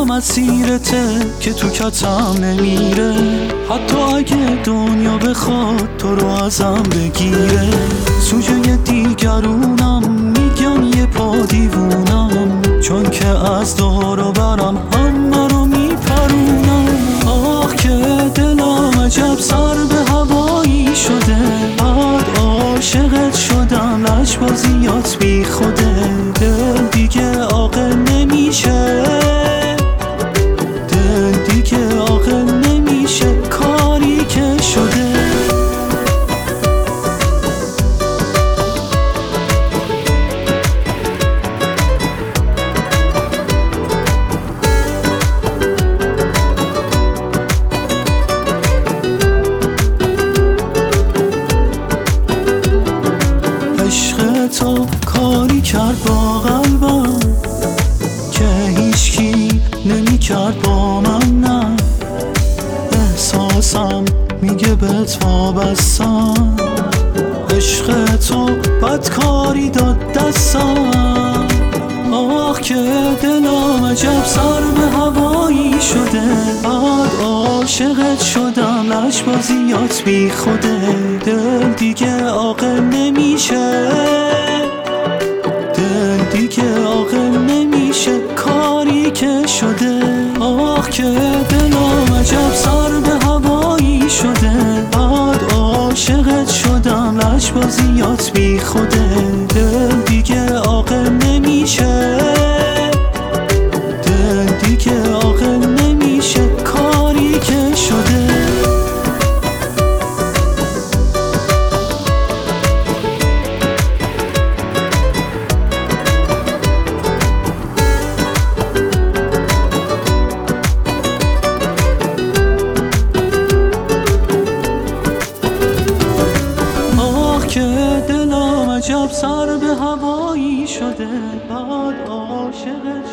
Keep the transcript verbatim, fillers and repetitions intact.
دلم اسیرته که تو کتم نمیره، حتی اگه دنیا بخواد تو رو ازم بگیره. سوژه دیگرونم، میگم یه پا دیوونم، چون که از دور و برم همه رو میپرونم. آه که دلم عجب سر به هوایی شده، بعد عاشقت شدم لجبازیات بی خوده. دل دیگه عاقل نمیشه، دل دیگه عاقل نمیشه، کاری که شده. عشق تو کاری کرد با قلبم که هیچکی نمی کرد با من، نه احساسم میگه به تا بستم. عشق تو بدکاری داد دستم. آه که دلم عجب سر به هوایی شده، بعد عاشقت شدم لجبازیات بی خوده. دل دیگه عاقل نمیشه، دل دیگه عاقل نمیشه، کاری که شده. آه که دلم عجب سر به هوایی شده، بعد عاشقت شدم لجبازیات بی خوده. دل دیگه عاقل نمیشه، دل دیگه عاقل نمیشه، کاری که شده. عجب سر به هوایی شده، بعد عاشقت